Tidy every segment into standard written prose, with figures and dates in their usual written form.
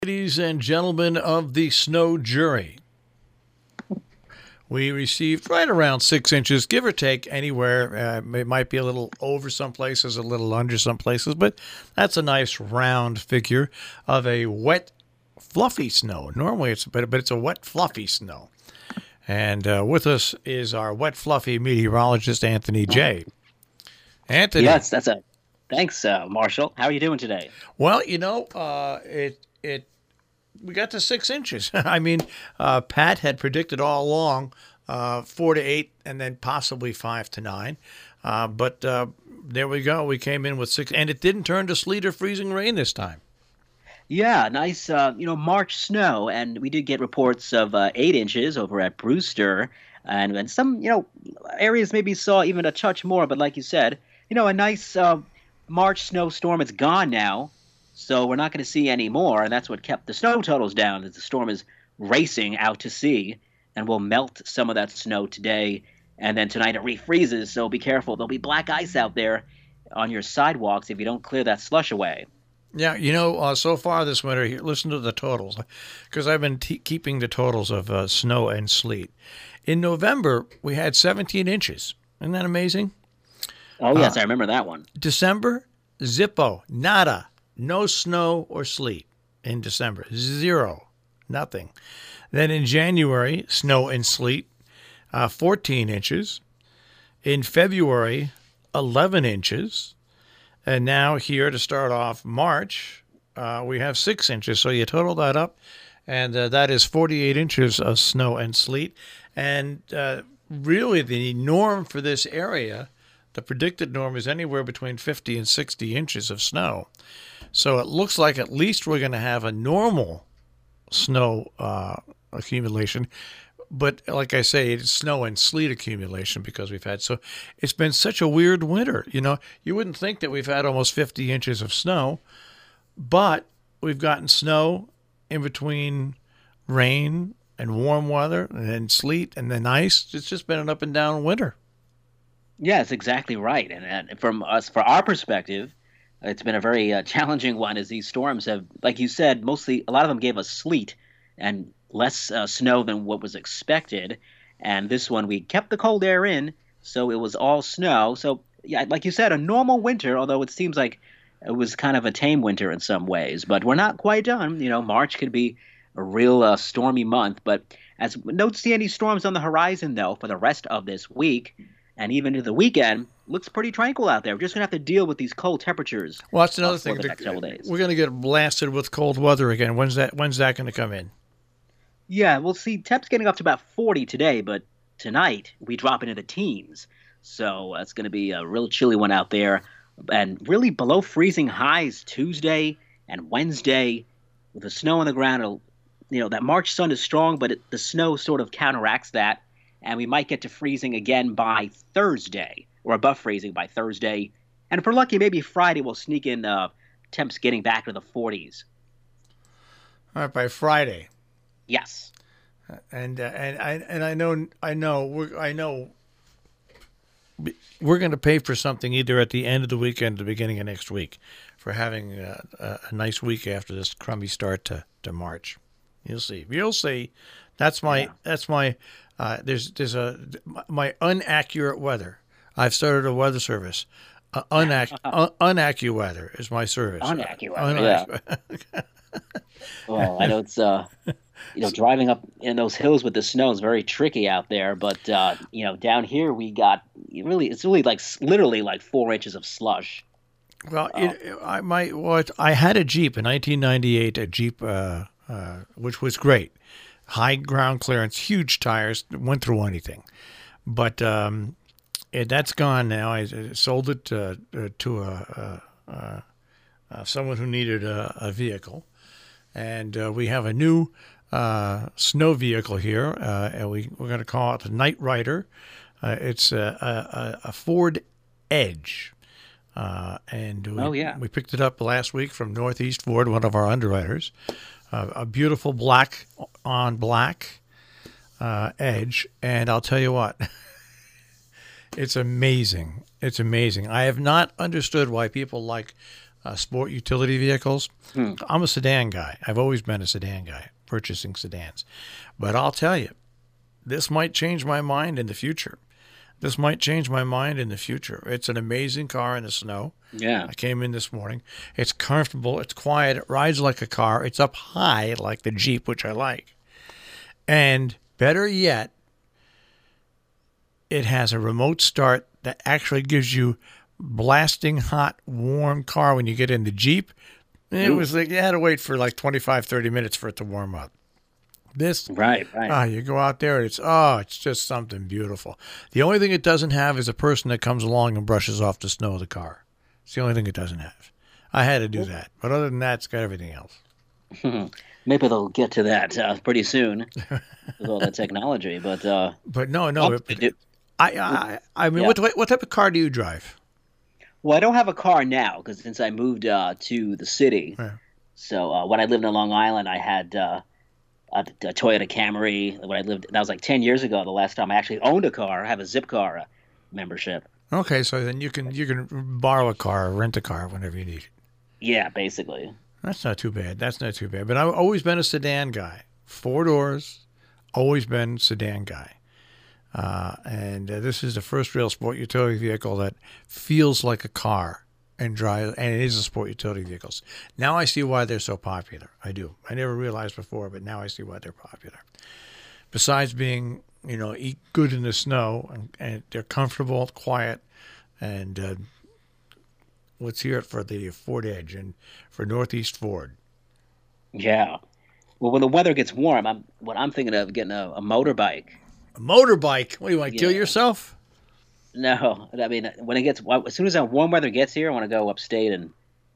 Ladies and gentlemen of the snow jury, we received right around 6 inches, give or take anywhere. It might be a little over some places, a little under some places, but that's a nice round figure of a wet, fluffy snow. Normally but it's a wet, fluffy snow. And with us is our wet, fluffy meteorologist, Anthony J. Anthony. Yes, thanks, Marshall. How are you doing today? Well, we got to 6 inches. I mean, Pat had predicted all along 4 to 8, and then possibly 5 to 9. But there we go. We came in with 6, and it didn't turn to sleet or freezing rain this time. Yeah, nice, March snow, and we did get reports of 8 inches over at Brewster, and some, areas maybe saw even a touch more. But like you said, a nice March snowstorm. It's gone now, so we're not going to see any more, and that's what kept the snow totals down. As the storm is racing out to sea, and will melt some of that snow today, and then tonight it refreezes. So be careful. There'll be black ice out there on your sidewalks if you don't clear that slush away. Yeah, so far this winter, here, listen to the totals, because I've been keeping the totals of snow and sleet. In November, we had 17 inches. Isn't that amazing? Oh, yes, I remember that one. December, zippo, nada, no snow or sleet in December, zero, nothing. Then in January, snow and sleet, 14 inches. In February, 11 inches. And now here to start off March, we have 6 inches. So you total that up, and that is 48 inches of snow and sleet. And really the norm for this area, the predicted norm, is anywhere between 50 and 60 inches of snow. So it looks like at least we're going to have a normal snow accumulation. But like I say, it's snow and sleet accumulation because we've had it's been such a weird winter. You wouldn't think that we've had almost 50 inches of snow, but we've gotten snow in between rain and warm weather and then sleet and then ice. It's just been an up and down winter. Yeah, that's exactly right. And from us, for our perspective, it's been a very challenging one as these storms have, like you said, mostly a lot of them gave us sleet and less snow than what was expected. And this one, we kept the cold air in, so it was all snow. So, yeah, like you said, a normal winter, although it seems like it was kind of a tame winter in some ways. But we're not quite done. March could be a real stormy month. But as don't see any storms on the horizon, though, for the rest of this week. And even into the weekend, looks pretty tranquil out there. We're just going to have to deal with these cold temperatures. Well, that's another thing. For the next several days. We're going to get blasted with cold weather again. When's that going to come in? Yeah, we'll see. Temps getting up to about 40 today, but tonight we drop into the teens. So it's going to be a real chilly one out there. And really below freezing highs Tuesday and Wednesday with the snow on the ground. That March sun is strong, but the snow sort of counteracts that. And we might get to freezing again by Thursday, or above freezing by Thursday. And if we're lucky, maybe Friday we'll sneak in temps getting back to the 40s. All right, by Friday. Yes. And I know we're going to pay for something either at the end of the weekend or the beginning of next week for having a nice week after this crummy start to March. You'll see. That's my my unaccurate weather. I've started a weather service. Unaccu-weather is my service. Unaccu-weather, yeah. Well, I know it's driving up in those hills with the snow is very tricky out there, but down here we got it's really like literally like 4 inches of slush. Well, I had a Jeep in 1998, a Jeep which was great. High ground clearance, huge tires, went through anything. But that's gone now. I sold it to someone who needed a vehicle. And we have a new snow vehicle here, and we're going to call it the Night Rider. It's a Ford Edge. We picked it up last week from Northeast Ford, one of our underwriters. A beautiful black on black Edge, and I'll tell you what, it's amazing. It's amazing. I have not understood why people like sport utility vehicles. Hmm. I'm a sedan guy. I've always been a sedan guy, purchasing sedans. But I'll tell you, this might change my mind in the future. This might change my mind in the future. It's an amazing car in the snow. Yeah. I came in this morning. It's comfortable. It's quiet. It rides like a car. It's up high like the Jeep, which I like. And better yet, it has a remote start that actually gives you blasting hot, warm car when you get in the Jeep. It was like you had to wait for like 25, 30 minutes for it to warm up. This, Right. you go out there, it's just something beautiful. The only thing it doesn't have is a person that comes along and brushes off the snow of the car. It's the only thing it doesn't have. I had to do that. But other than that, it's got everything else. Maybe they'll get to that pretty soon with all that technology. But no. I mean, Yeah. what type of car do you drive? well, I don't have a car now because since I moved to the city. Yeah. So when I lived in Long Island, I had a Toyota Camry. When I lived, that was like 10 years ago. The last time I actually owned a car. I have a Zipcar membership. Okay, so then you can borrow a car or rent a car whenever you need it. Yeah, basically. That's not too bad. But I've always been a sedan guy. 4 doors, always been sedan guy. And this is the first real sport utility vehicle that feels like a car and drives, and it is a sport utility vehicles. Now I see why they're so popular. I do. I never realized before, but now I see why they're popular. Besides being, eat good in the snow, and they're comfortable, quiet, and let's hear it for the Ford Edge and for Northeast Ford. Yeah. Well, when the weather gets warm, I'm thinking of getting a motorbike. A motorbike? What do you want to kill Yeah. yourself? No, I mean when it gets as soon as that warm weather gets here, I want to go upstate and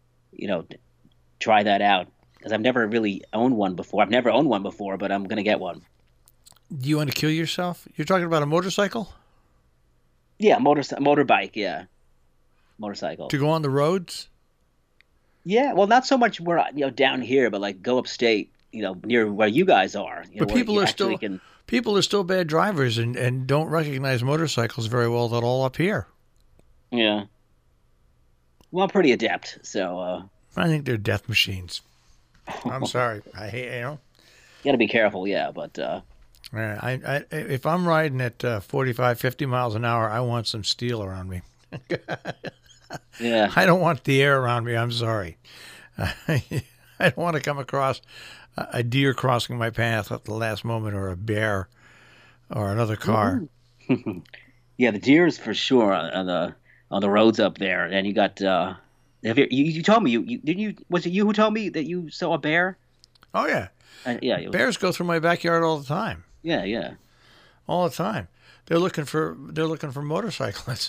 try that out because I've never really owned one before. I've never owned one before, but I'm gonna get one. Do you want to kill yourself? You're talking about a motorcycle? Yeah, motorbike. Yeah, motorcycle. To go on the roads? Yeah, well, not so much where down here, but like go upstate, near where you guys are. But where people you are actually still people are still bad drivers and don't recognize motorcycles very well at all up here. Yeah. Well, I'm pretty adept, so I think they're death machines. I'm sorry. I hate you got to be careful. Yeah, but if I'm riding at 45, 50 miles an hour, I want some steel around me. yeah, I don't want the air around me. I'm sorry. I don't want to come across a deer crossing my path at the last moment, or a bear, or another car. yeah, the deers for sure on the roads up there. And you got you told me you didn't you was it you who told me that you saw a bear? Oh yeah, Yeah, it was- bears go through my backyard all the time. yeah. All the time. They're looking for motorcyclists.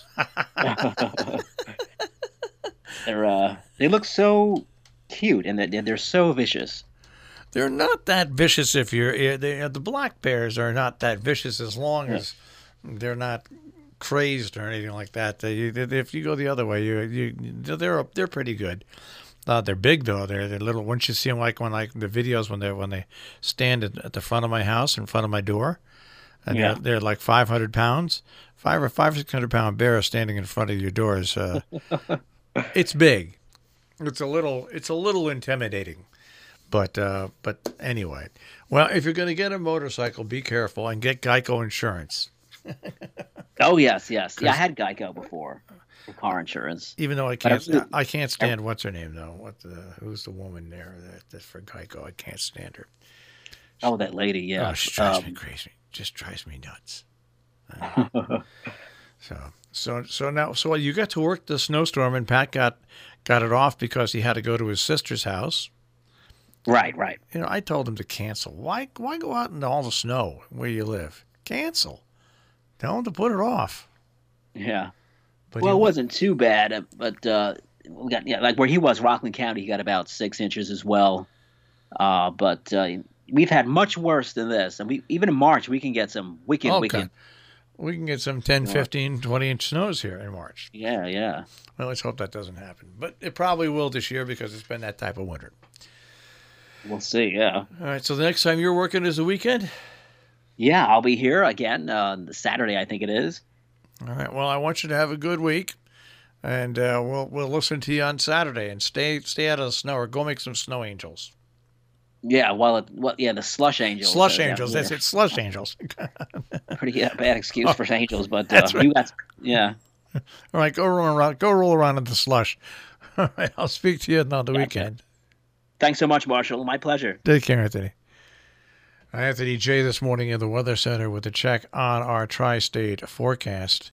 They look so cute and they're so vicious. They're not that vicious if the black bears are not that vicious as long as they're not crazed or anything like that. If you go the other way, they're pretty good. They're big though. They're little. Once you see them, like the videos when they stand at the front of my house, in front of my door, and they're like 500 pounds, 500-600 pound bear standing in front of your doors. It's big. It's a little intimidating. But anyway, well, if you're going to get a motorcycle, be careful and get Geico insurance. Oh yes. Yeah, I had Geico before for car insurance. Even though I can't stand what's her name though. Who's the woman there that's for Geico? I can't stand her. Oh, that lady. Yeah. Oh, she drives me crazy. Just drives me nuts. So you got to work the snowstorm, and Pat got it off because he had to go to his sister's house. Right. I told him to cancel. Why go out in all the snow where you live? Cancel. Tell him to put it off. Yeah. But Well, it wasn't too bad, but we got like where he was, Rockland County, he got about 6 inches as well. But we've had much worse than this, and even in March we can get some wicked. We can get some 10, 15, 20-inch snows here in March. Yeah. Well, let's hope that doesn't happen. But it probably will this year because it's been that type of winter. We'll see. Yeah. All right, so the next time you're working is the weekend? Yeah, I'll be here again Saturday, I think it is. All right, well, I want you to have a good week. And we'll listen to you on Saturday and stay out of the snow or go make some snow angels. Yeah, the slush angels. Slush angels. That's it. Slush angels. Pretty bad excuse for angels, but That's right. you got yeah. All right, go roll around in the slush. All right, I'll speak to you on the weekend. Thanks so much, Marshall. My pleasure. Take care, Anthony. Anthony J. this morning in the Weather Center with a check on our tri-state forecast.